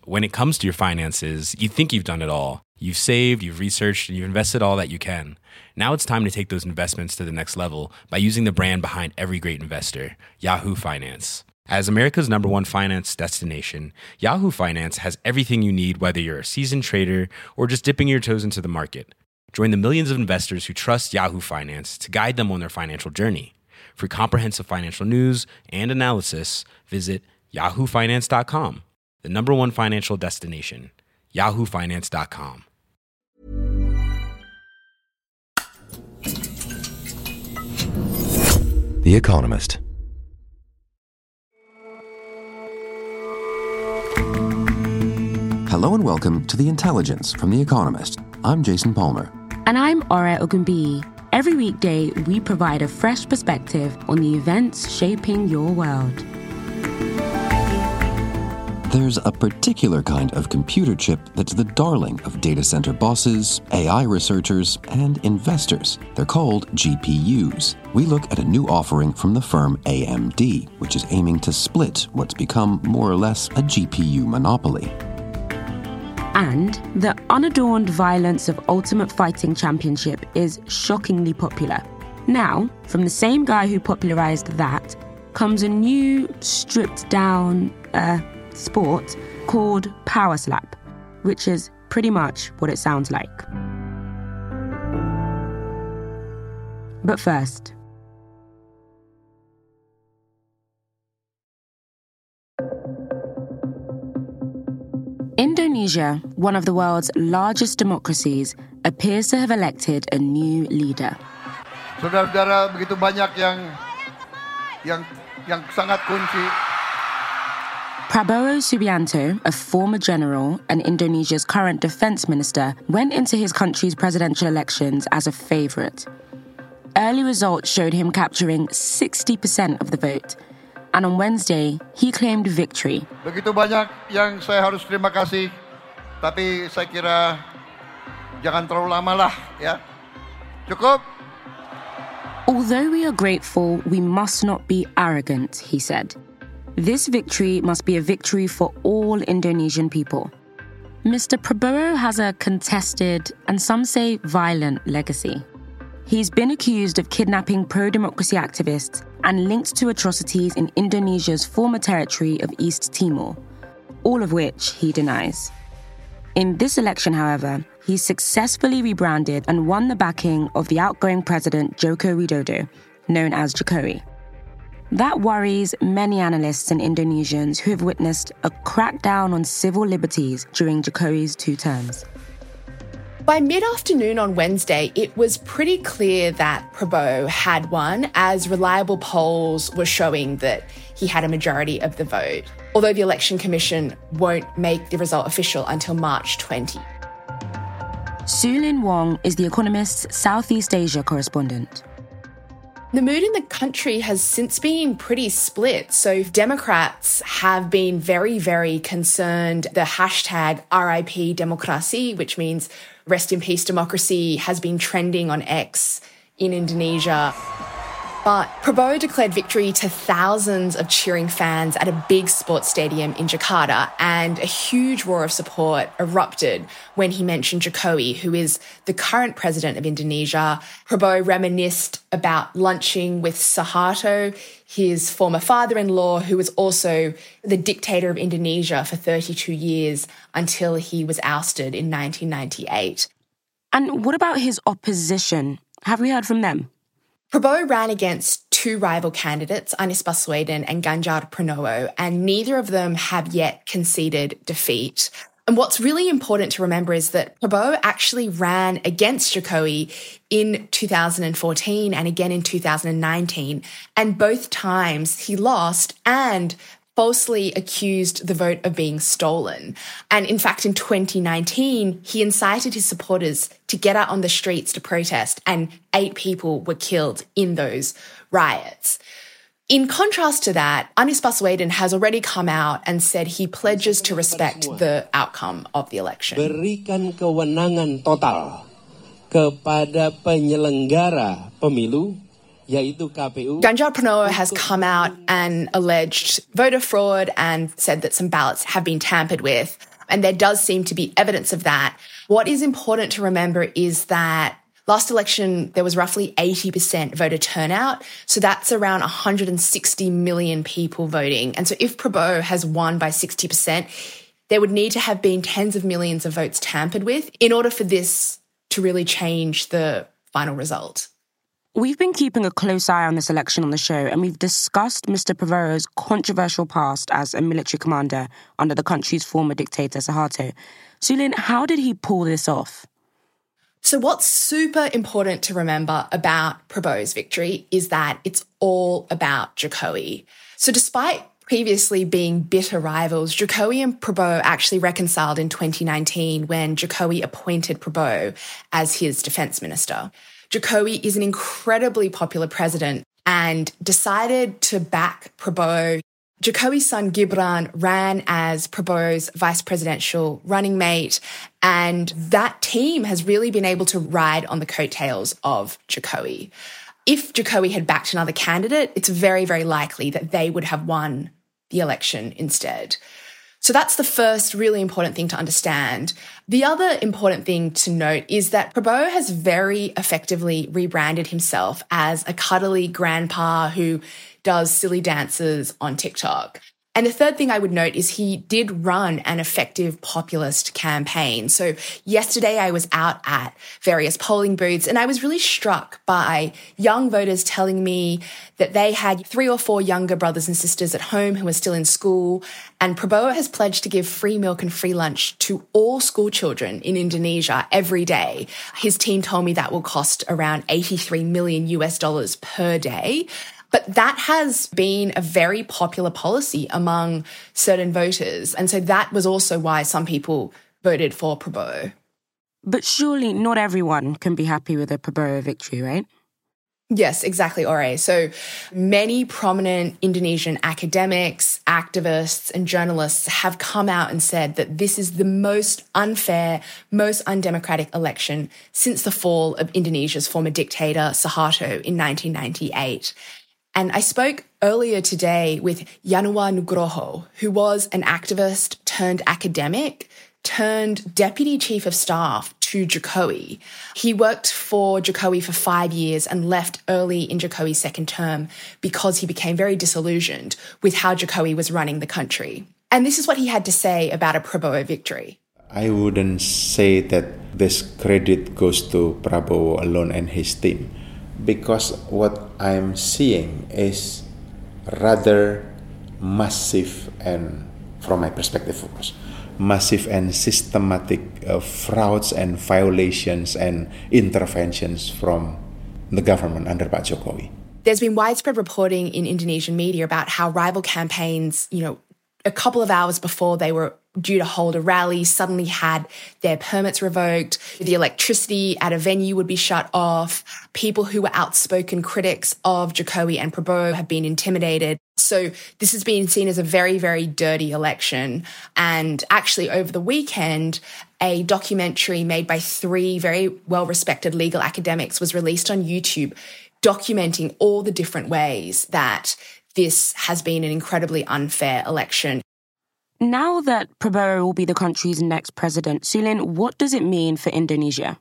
when it comes to your finances, you think you've done it all. You've saved, you've researched, and you've invested all that you can. Now it's time to take those investments to the next level by using the brand behind every great investor, Yahoo Finance. As America's #1 finance destination, Yahoo Finance has everything you need, whether you're a seasoned trader or just dipping your toes into the market. Join the millions of investors who trust Yahoo Finance to guide them on their financial journey. For comprehensive financial news and analysis, visit yahoofinance.com, the #1 financial destination, yahoofinance.com. The Economist. Hello and welcome to The Intelligence from The Economist. I'm Jason Palmer. And I'm Ore Ogunbiyi. Every weekday, we provide a fresh perspective on the events shaping your world. There's a particular kind of computer chip that's the darling of data center bosses, AI researchers, and investors. They're called GPUs. We look at a new offering from the firm AMD, which is aiming to split what's become more or less a GPU monopoly. And the unadorned violence of Ultimate Fighting Championship is shockingly popular. Now, from the same guy who popularized that, comes a new, stripped-down, sport called Power Slap, which is pretty much what it sounds like. But first, Indonesia, one of the world's largest democracies, appears to have elected a new leader. Saudara-saudara, begitu banyak yang sangat kunci. Prabowo Subianto, a former general and Indonesia's current defense minister, went into his country's presidential elections as a favorite. Early results showed him capturing 60% of the vote, and on Wednesday, he claimed victory. Begitu banyak yang saya harus terima kasih, tapi saya kira jangan terlalu lama lah, ya. Cukup? Although we are grateful, we must not be arrogant, he said. This victory must be a victory for all Indonesian people. Mr. Prabowo has a contested, and some say violent, legacy. He's been accused of kidnapping pro-democracy activists and linked to atrocities in Indonesia's former territory of East Timor, all of which he denies. In this election, however, he successfully rebranded and won the backing of the outgoing president Joko Widodo, known as Jokowi. That worries many analysts and Indonesians who have witnessed a crackdown on civil liberties during Jokowi's 2 terms. By mid-afternoon on Wednesday, it was pretty clear that Prabowo had won, as reliable polls were showing that he had a majority of the vote, although the Election Commission won't make the result official until March 20. Su Lin Wong is The Economist's Southeast Asia correspondent. The mood in the country has since been pretty split. So Democrats have been very, very concerned. The hashtag RIP Demokrasi, which means rest in peace democracy, has been trending on X in Indonesia. But Prabowo declared victory to thousands of cheering fans at a big sports stadium in Jakarta, and a huge roar of support erupted when he mentioned Jokowi, who is the current president of Indonesia. Prabowo reminisced about lunching with Suharto, his former father-in-law, who was also the dictator of Indonesia for 32 years until he was ousted in 1998. And what about his opposition? Have we heard from them? Prabowo ran against 2 rival candidates, Anies Baswedan and Ganjar Pranowo, and neither of them have yet conceded defeat. And what's really important to remember is that Prabowo actually ran against Jokowi in 2014 and again in 2019, and both times he lost and falsely accused the vote of being stolen. And in fact, in 2019, he incited his supporters to get out on the streets to protest, and 8 people were killed in those riots. In contrast to that, Anies Baswedan has already come out and said he pledges to respect the outcome of the election. Berikan kewenangan total kepada penyelenggara pemilu, yaitu KPU. Ganjar Pranowo has come out and alleged voter fraud and said that some ballots have been tampered with. And there does seem to be evidence of that. What is important to remember is that last election, there was roughly 80% voter turnout. So that's around 160 million people voting. And so if Prabowo has won by 60%, there would need to have been tens of millions of votes tampered with in order for this to really change the final result. We've been keeping a close eye on this election on the show, and we've discussed Mr. Prabowo's controversial past as a military commander under the country's former dictator, Suharto. Sulin, how did he pull this off? So what's super important to remember about Prabowo's victory is that it's all about Jokowi. So despite previously being bitter rivals, Jokowi and Prabowo actually reconciled in 2019 when Jokowi appointed Prabowo as his defence minister. Jokowi is an incredibly popular president and decided to back Prabowo. Jokowi's son Gibran ran as Prabowo's vice presidential running mate, and that team has really been able to ride on the coattails of Jokowi. If Jokowi had backed another candidate, it's very, very likely that they would have won the election instead. So that's the first really important thing to understand. The other important thing to note is that Prabowo has very effectively rebranded himself as a cuddly grandpa who does silly dances on TikTok. And the third thing I would note is he did run an effective populist campaign. So yesterday I was out at various polling booths and I was really struck by young voters telling me that they had 3 or 4 younger brothers and sisters at home who were still in school. And Prabowo has pledged to give free milk and free lunch to all school children in Indonesia every day. His team told me that will cost around $83 million per day. But that has been a very popular policy among certain voters. And so that was also why some people voted for Prabowo. But surely not everyone can be happy with a Prabowo victory, right? Yes, exactly, Ore. So many prominent Indonesian academics, activists, and journalists have come out and said that this is the most unfair, most undemocratic election since the fall of Indonesia's former dictator, Suharto, in 1998. And I spoke earlier today with Yanuar Nugroho, who was an activist turned academic, turned deputy chief of staff to Jokowi. He worked for Jokowi for 5 years and left early in Jokowi's second term because he became very disillusioned with how Jokowi was running the country. And this is what he had to say about a Prabowo victory. I wouldn't say that this credit goes to Prabowo alone and his team, because what I'm seeing is rather massive and, from my perspective, of course, massive and systematic frauds and violations and interventions from the government under Pak Jokowi. There's been widespread reporting in Indonesian media about how rival campaigns, a couple of hours before they were due to hold a rally, suddenly had their permits revoked. The electricity at a venue would be shut off. People who were outspoken critics of Jokowi and Prabowo have been intimidated. So this has been seen as a very, very dirty election. And actually over the weekend, a documentary made by 3 very well-respected legal academics was released on YouTube, documenting all the different ways that this has been an incredibly unfair election. Now that Prabowo will be the country's next president, Sulin, what does it mean for Indonesia?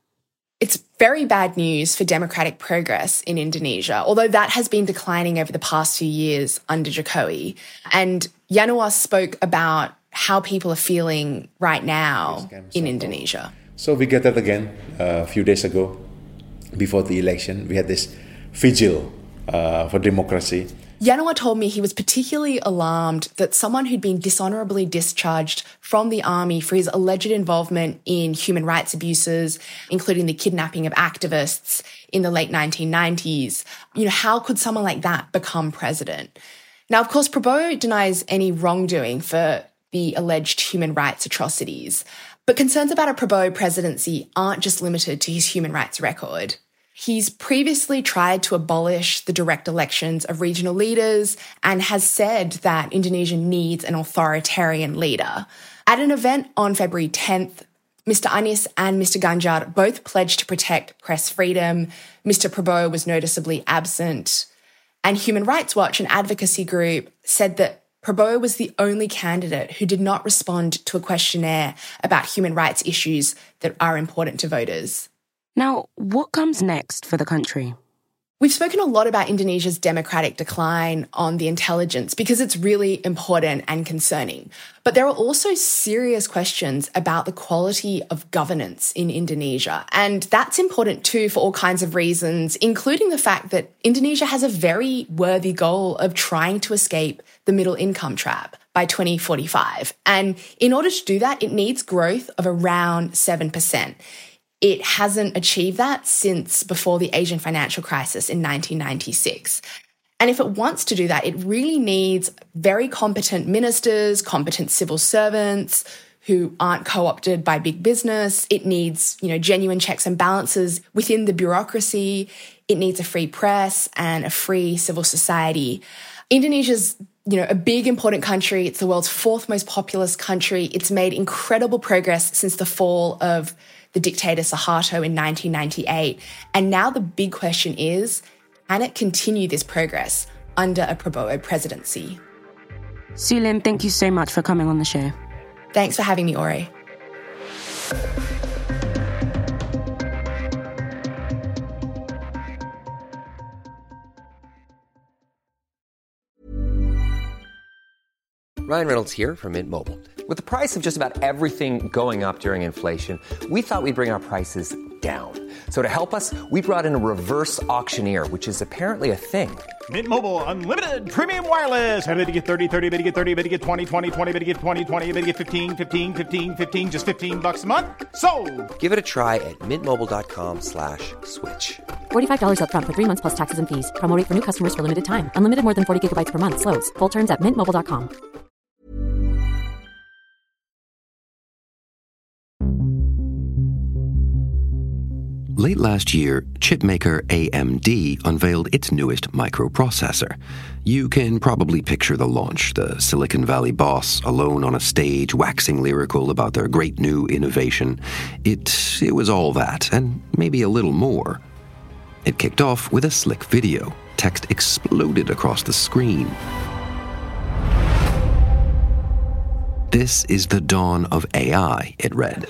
It's very bad news for democratic progress in Indonesia, although that has been declining over the past few years under Jokowi. And Yanuar spoke about how people are feeling right now in Indonesia. So we gathered again a few days ago before the election. We had this vigil for democracy. Yanuar told me he was particularly alarmed that someone who'd been dishonourably discharged from the army for his alleged involvement in human rights abuses, including the kidnapping of activists in the late 1990s, how could someone like that become president? Now, of course, Prabowo denies any wrongdoing for the alleged human rights atrocities, but concerns about a Prabowo presidency aren't just limited to his human rights record. He's previously tried to abolish the direct elections of regional leaders and has said that Indonesia needs an authoritarian leader. At an event on February 10th, Mr. Anies and Mr. Ganjar both pledged to protect press freedom. Mr. Prabowo was noticeably absent. And Human Rights Watch, an advocacy group, said that Prabowo was the only candidate who did not respond to a questionnaire about human rights issues that are important to voters. Now, what comes next for the country? We've spoken a lot about Indonesia's democratic decline on The Intelligence because it's really important and concerning. But there are also serious questions about the quality of governance in Indonesia. And that's important too for all kinds of reasons, including the fact that Indonesia has a very worthy goal of trying to escape the middle income trap by 2045. And in order to do that, it needs growth of around 7%. It hasn't achieved that since before the Asian financial crisis in 1996. And if it wants to do that, it really needs very competent ministers, competent civil servants who aren't co-opted by big business. It needs, genuine checks and balances within the bureaucracy. It needs a free press and a free civil society. Indonesia's a big, important country. It's the world's fourth most populous country. It's made incredible progress since the fall of the dictator Suharto in 1998. And now the big question is, can it continue this progress under a Prabowo presidency? Sue Lim, thank you so much for coming on the show. Thanks for having me, Ori. Ryan Reynolds here from Mint Mobile. With the price of just about everything going up during inflation, we thought we'd bring our prices down. So to help us, we brought in a reverse auctioneer, which is apparently a thing. Mint Mobile Unlimited Premium Wireless. How to get 30, 30, bit to get 30, bit to get 20, 20, 20, bit to get 20, 20, bit to get 15, 15, 15, 15, just $15 a month? Sold! Give it a try at mintmobile.com/switch. $45 up front for 3 months plus taxes and fees. Promo rate for new customers for limited time. Unlimited more than 40 gigabytes per month. Slows full terms at mintmobile.com. Late last year, chipmaker AMD unveiled its newest microprocessor. You can probably picture the launch, the Silicon Valley boss alone on a stage waxing lyrical about their great new innovation. It was all that, and maybe a little more. It kicked off with a slick video. Text exploded across the screen. "This is the dawn of AI," it read.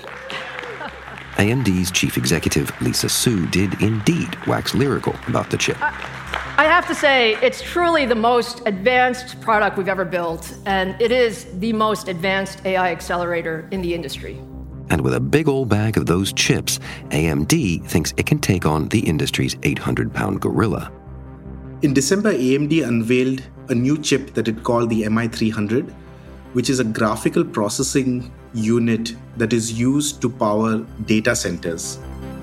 AMD's chief executive, Lisa Su, did indeed wax lyrical about the chip. I have to say, it's truly the most advanced product we've ever built, and it is the most advanced AI accelerator in the industry. And with a big old bag of those chips, AMD thinks it can take on the industry's 800-pound gorilla. In December, AMD unveiled a new chip that it called the MI300, which is a graphical processing unit that is used to power data centers.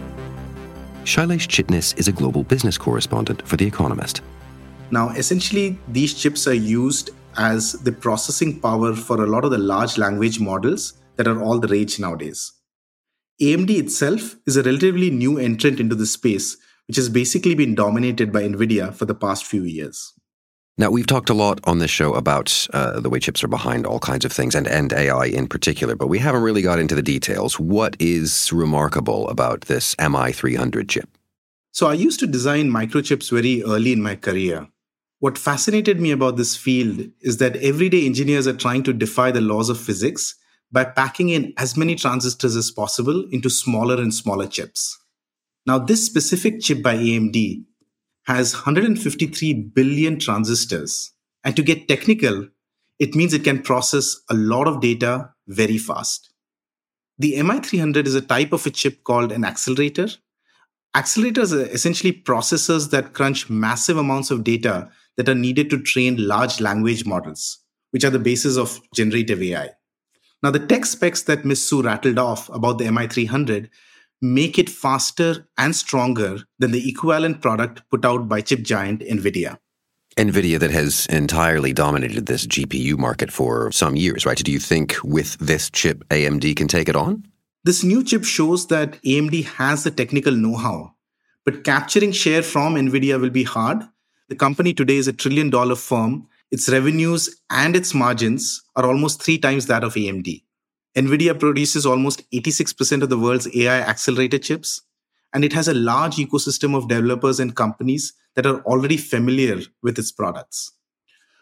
Shailesh Chitnis is a global business correspondent for The Economist. Now, essentially, these chips are used as the processing power for a lot of the large language models that are all the rage nowadays. AMD itself is a relatively new entrant into the space, which has basically been dominated by NVIDIA for the past few years. Now, we've talked a lot on this show about the way chips are behind all kinds of things, and AI in particular, but we haven't really got into the details. What is remarkable about this MI300 chip? So I used to design microchips very early in my career. What fascinated me about this field is that everyday engineers are trying to defy the laws of physics by packing in as many transistors as possible into smaller and smaller chips. Now, this specific chip by AMD has 153 billion transistors. And to get technical, it means it can process a lot of data very fast. The MI300 is a type of a chip called an accelerator. Accelerators are essentially processors that crunch massive amounts of data that are needed to train large language models, which are the basis of generative AI. Now, the tech specs that Ms. Su rattled off about the MI300 make it faster and stronger than the equivalent product put out by chip giant NVIDIA. NVIDIA that has entirely dominated this GPU market for some years, right? Do you think with this chip, AMD can take it on? This new chip shows that AMD has the technical know-how, but capturing share from NVIDIA will be hard. The company today is $1 trillion firm. Its revenues and its margins are almost 3 times that of AMD. NVIDIA produces almost 86% of the world's AI accelerator chips, and it has a large ecosystem of developers and companies that are already familiar with its products.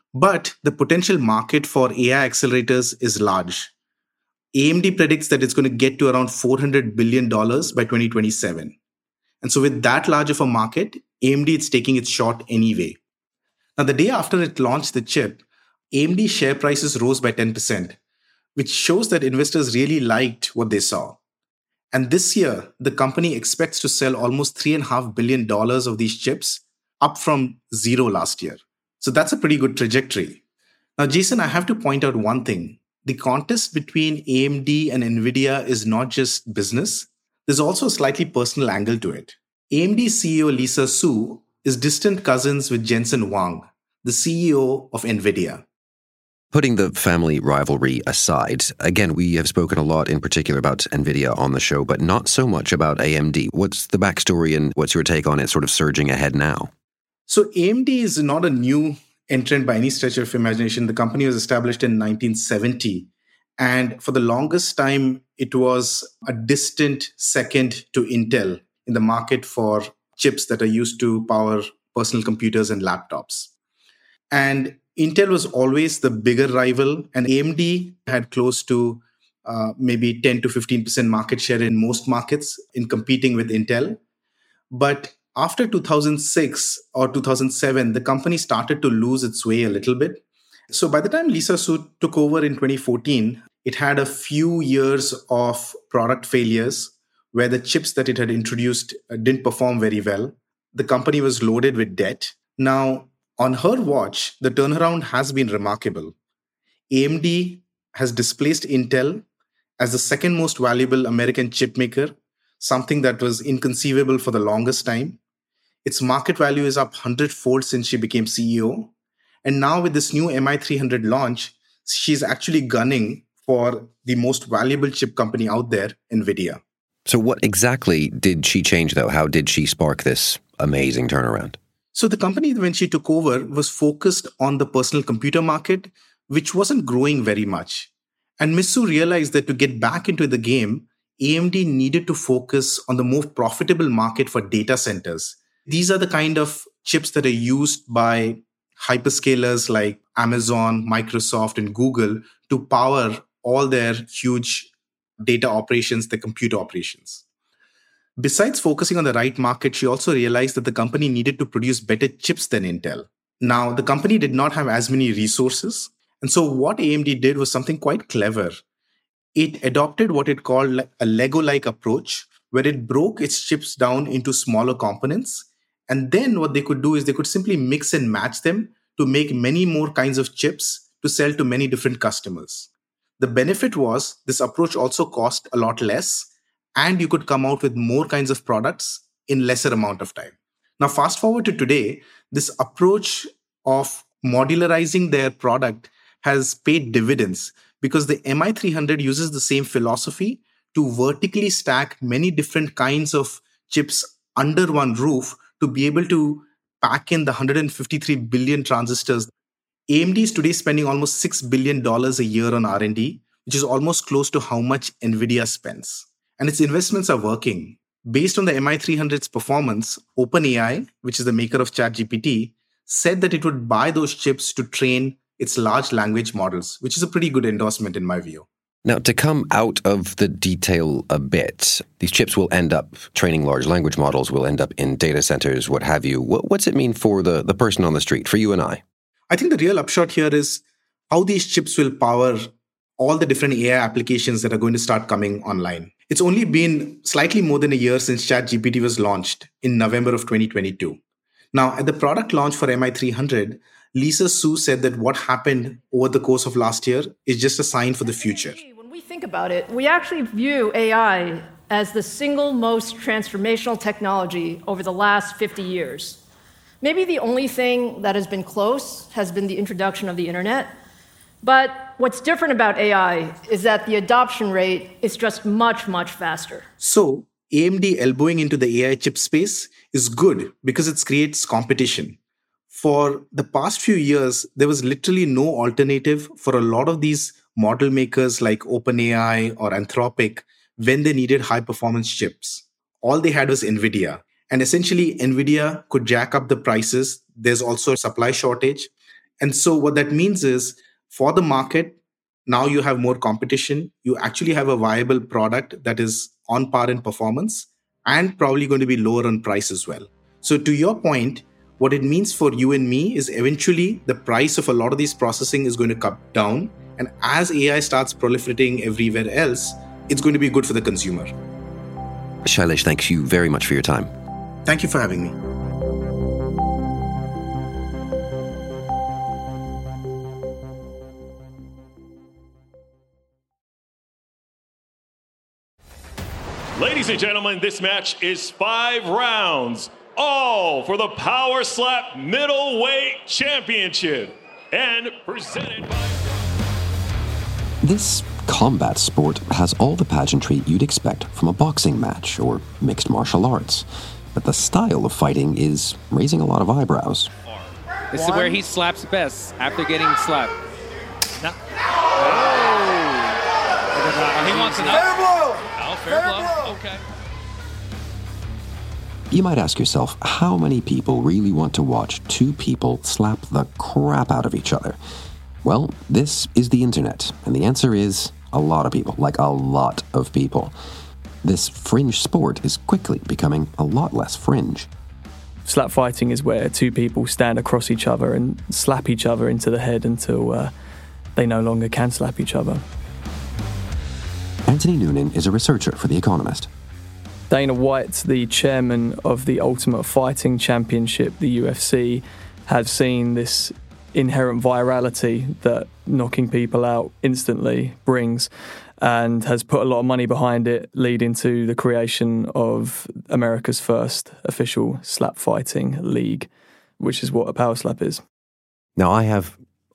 But the potential market for AI accelerators is large. AMD predicts that it's going to get to around $400 billion by 2027. And so with that large of a market, AMD is taking its shot anyway. Now, the day after it launched the chip, AMD share prices rose by 10%, which shows that investors really liked what they saw. And this year, the company expects to sell almost $3.5 billion of these chips, up from zero last year. So that's a pretty good trajectory. Now, Jason, I have to point out one thing. The contest between AMD and NVIDIA is not just business. There's also a slightly personal angle to it. AMD CEO Lisa Su is distant cousins with Jensen Huang, the CEO of NVIDIA. Putting the family rivalry aside, again, we have spoken a lot in particular about NVIDIA on the show, but not so much about AMD. What's the backstory and what's your take on it sort of surging ahead now? So AMD is not a new entrant by any stretch of imagination. The company was established in 1970. And for the longest time, it was a distant second to Intel in the market for chips that are used to power personal computers and laptops. And Intel was always the bigger rival, and AMD had close to maybe 10 to 15% market share in most markets in competing with Intel. But after 2006 or 2007, the company started to lose its way a little bit. So by the time Lisa Su took over in 2014, it had a few years of product failures where the chips that it had introduced didn't perform very well. The company was loaded with debt. Now, on her watch, the turnaround has been remarkable. AMD has displaced Intel as the second most valuable American chip maker, something that was inconceivable for the longest time. Its market value is up 100-fold since she became CEO. And now with this new MI300 launch, she's actually gunning for the most valuable chip company out there, NVIDIA. So what exactly did she change, though? How did she spark this amazing turnaround? So the company, when she took over, was focused on the personal computer market, which wasn't growing very much. And Ms. Su realized that to get back into the game, AMD needed to focus on the most profitable market for data centers. These are the kind of chips that are used by hyperscalers like Amazon, Microsoft, and Google to power all their huge data operations, the compute operations. Besides focusing on the right market, she also realized that the company needed to produce better chips than Intel. Now, the company did not have as many resources. And so what AMD did was something quite clever. It adopted what it called a Lego-like approach, where it broke its chips down into smaller components. And then what they could do is they could simply mix and match them to make many more kinds of chips to sell to many different customers. The benefit was this approach also cost a lot less, and you could come out with more kinds of products in lesser amount of time. Now, fast forward to today, this approach of modularizing their product has paid dividends because the MI300 uses the same philosophy to vertically stack many different kinds of chips under one roof to be able to pack in the 153 billion transistors. AMD is today spending almost $6 billion a year on R&D, which is almost close to how much NVIDIA spends. And its investments are working. Based on the MI300's performance, OpenAI, which is the maker of ChatGPT, said that it would buy those chips to train its large language models, which is a pretty good endorsement in my view. Now, to come out of the detail a bit, these chips will end up training large language models, will end up in data centers, what have you. What's it mean for the person on the street, for you and I? I think the real upshot here is how these chips will power all the different AI applications that are going to start coming online. It's only been slightly more than a year since ChatGPT was launched in November of 2022. Now, at the product launch for MI300, Lisa Su said that what happened over the course of last year is just a sign for the future. When we think about it, we actually view AI as the single most transformational technology over the last 50 years. Maybe the only thing that has been close has been the introduction of the internet. But what's different about AI is that the adoption rate is just much, much faster. So AMD elbowing into the AI chip space is good because it creates competition. For the past few years, there was literally no alternative for a lot of these model makers like OpenAI or Anthropic when they needed high-performance chips. All they had was NVIDIA. And essentially, NVIDIA could jack up the prices. There's also a supply shortage. And so what that means is for the market, now you have more competition. You actually have a viable product that is on par in performance and probably going to be lower on price as well. So to your point, what it means for you and me is eventually the price of a lot of these processing is going to come down. And as AI starts proliferating everywhere else, it's going to be good for the consumer. Shailesh, thanks you very much for your time. Thank you for having me. Ladies and gentlemen, this match is 5 rounds, all for the Power Slap Middleweight Championship, and presented by... This combat sport has all the pageantry you'd expect from a boxing match or mixed martial arts, but the style of fighting is raising a lot of eyebrows. This is where he slaps best, after getting slapped. No. Oh! He wants an up. Fair blow! Fair blow. Okay. You might ask yourself, how many people really want to watch two people slap the crap out of each other? Well, this is the internet, and the answer is a lot of people, like a lot of people. This fringe sport is quickly becoming a lot less fringe. Slap fighting is where two people stand across each other and slap each other into the head until they no longer can slap each other. Anthony Noonan is a researcher for The Economist. Dana White, the chairman of the Ultimate Fighting Championship, the UFC, has seen this inherent virality that knocking people out instantly brings and has put a lot of money behind it, leading to the creation of America's first official slap fighting league, which is what a power slap is. Now, I have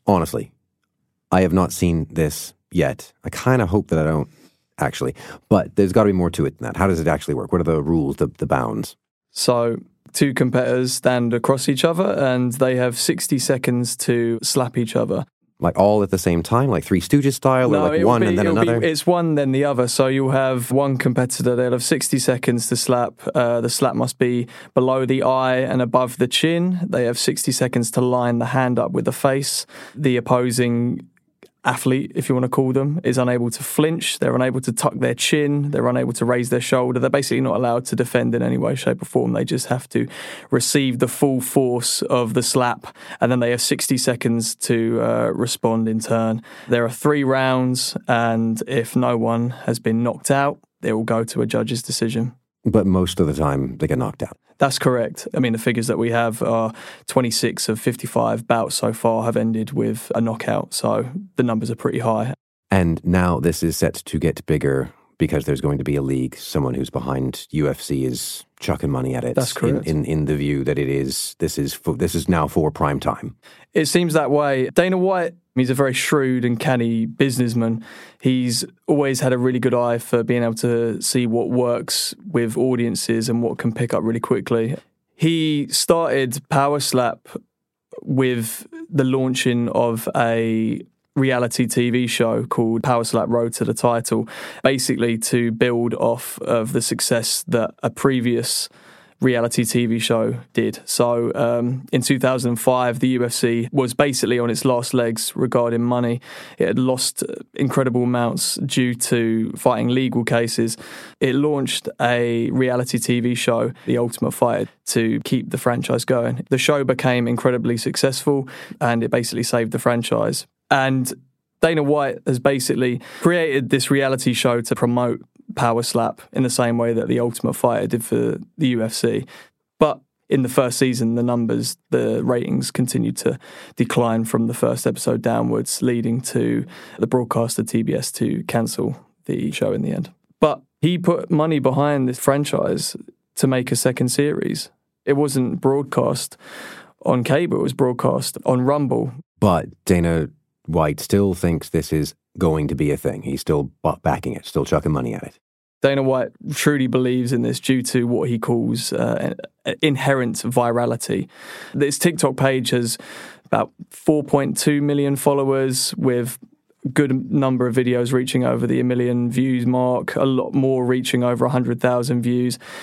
not seen this yet. I kind of hope that I don't, actually. But there's got to be more to it than that. How does it actually work? What are the rules, the bounds? So, two competitors stand across each other and they have 60 seconds to slap each other. Like all at the same time, like Three Stooges style, or like one and then another? It's one, then the other. So you'll have one competitor, they'll have 60 seconds to slap. The slap must be below the eye and above the chin. They have 60 seconds to line the hand up with the face. The opposing athlete, if you want to call them, is unable to flinch. They're unable to tuck their chin. They're unable to raise their shoulder. They're basically not allowed to defend in any way, shape or form. They just have to receive the full force of the slap, and then they have 60 seconds to respond in turn. There are 3 rounds, and if no one has been knocked out, they will go to a judge's decision. But most of the time, they get knocked out. That's correct. I mean, the figures that we have are 26 of 55 bouts so far have ended with a knockout, so the numbers are pretty high. And now this is set to get bigger because there's going to be a league. Someone who's behind UFC is chucking money at it. That's correct. In the view that this is now for prime time. It seems that way. Dana White, he's a very shrewd and canny businessman. He's always had a really good eye for being able to see what works with audiences and what can pick up really quickly. He started Power Slap with the launching of a reality TV show called Power Slap Road to the Title, basically to build off of the success that a previous reality TV show did. So in 2005, the UFC was basically on its last legs regarding money. It had lost incredible amounts due to fighting legal cases. It launched a reality TV show, The Ultimate Fighter, to keep the franchise going. The show became incredibly successful and it basically saved the franchise. And Dana White has basically created this reality show to promote Power Slap in the same way that The Ultimate Fighter did for the UFC. But in the first season, the ratings continued to decline from the first episode downwards, leading to the broadcaster TBS to cancel the show in the end. But he put money behind this franchise to make a second series. It wasn't broadcast on cable, it was broadcast on Rumble. But Dana White still thinks this is going to be a thing. He's still backing it, still chucking money at it. Dana White truly believes in this due to what he calls inherent virality. This TikTok page has about 4.2 million followers with a good number of videos reaching over the 1 million views mark, a lot more reaching over 100,000 views.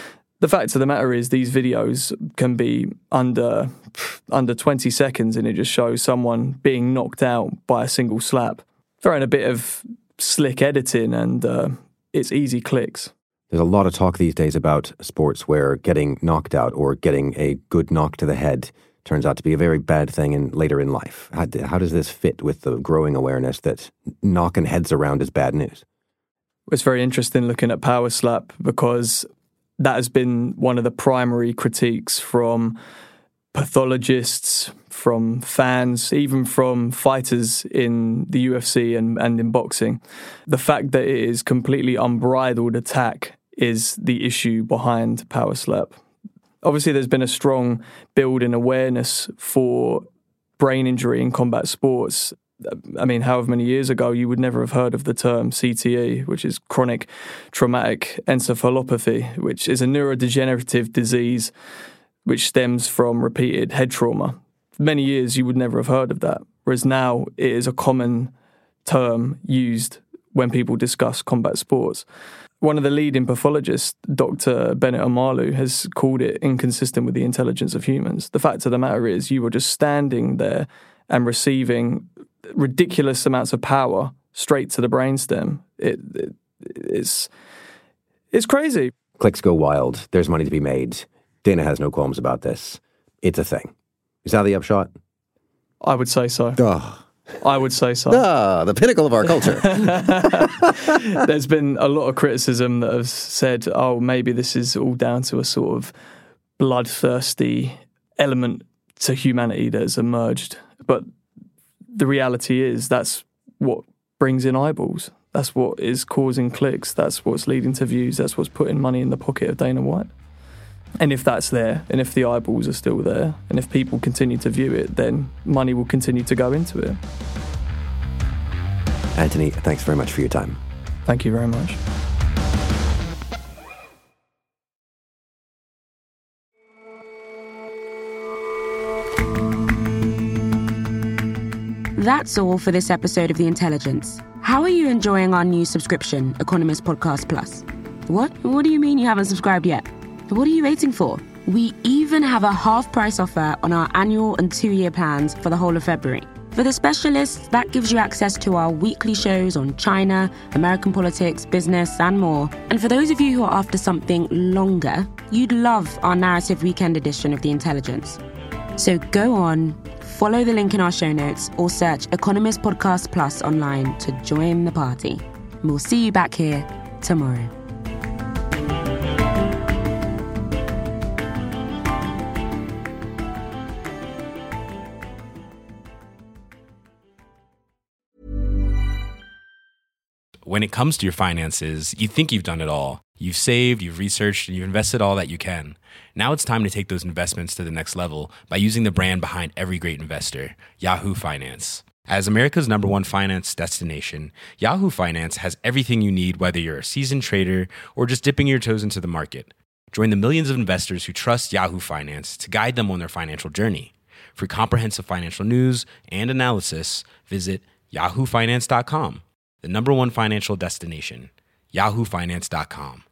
The fact of the matter is these videos can be under 20 seconds and it just shows someone being knocked out by a single slap. Throwing a bit of slick editing and it's easy clicks. There's a lot of talk these days about sports where getting knocked out or getting a good knock to the head turns out to be a very bad thing later in life. How does this fit with the growing awareness that knocking heads around is bad news? It's very interesting looking at Power Slap because that has been one of the primary critiques from pathologists, from fans, even from fighters in the UFC and in boxing. The fact that it is completely unbridled attack is the issue behind Power Slap. Obviously, there's been a strong build in awareness for brain injury in combat sports. I mean, however many years ago, you would never have heard of the term CTE, which is chronic traumatic encephalopathy, which is a neurodegenerative disease which stems from repeated head trauma. For many years, you would never have heard of that, whereas now it is a common term used when people discuss combat sports. One of the leading pathologists, Dr. Bennett Omalu, has called it inconsistent with the intelligence of humans. The fact of the matter is you were just standing there and receiving ridiculous amounts of power straight to the brainstem. It's crazy. Clicks go wild. There's money to be made. Dana has no qualms about this. It's a thing. Is that the upshot? I would say so. I would say so. The pinnacle of our culture. There's been a lot of criticism that has said, oh, maybe this is all down to a sort of bloodthirsty element to humanity that has emerged. But the reality is that's what brings in eyeballs. That's what is causing clicks. That's what's leading to views. That's what's putting money in the pocket of Dana White. And if that's there, and if the eyeballs are still there, and if people continue to view it, then money will continue to go into it. Anthony, thanks very much for your time. Thank you very much. That's all for this episode of The Intelligence. How are you enjoying our new subscription, Economist Podcast Plus? What? What do you mean you haven't subscribed yet? What are you waiting for? We even have a half-price offer on our annual and 2-year plans for the whole of February. For the specialists, that gives you access to our weekly shows on China, American politics, business, and more. And for those of you who are after something longer, you'd love our narrative weekend edition of The Intelligence. So go on, follow the link in our show notes, or search Economist Podcast Plus online to join the party. We'll see you back here tomorrow. When it comes to your finances, you think you've done it all. You've saved, you've researched, and you've invested all that you can. Now it's time to take those investments to the next level by using the brand behind every great investor, Yahoo Finance. As America's #1 finance destination, Yahoo Finance has everything you need, whether you're a seasoned trader or just dipping your toes into the market. Join the millions of investors who trust Yahoo Finance to guide them on their financial journey. For comprehensive financial news and analysis, visit yahoofinance.com. The #1 financial destination, yahoofinance.com.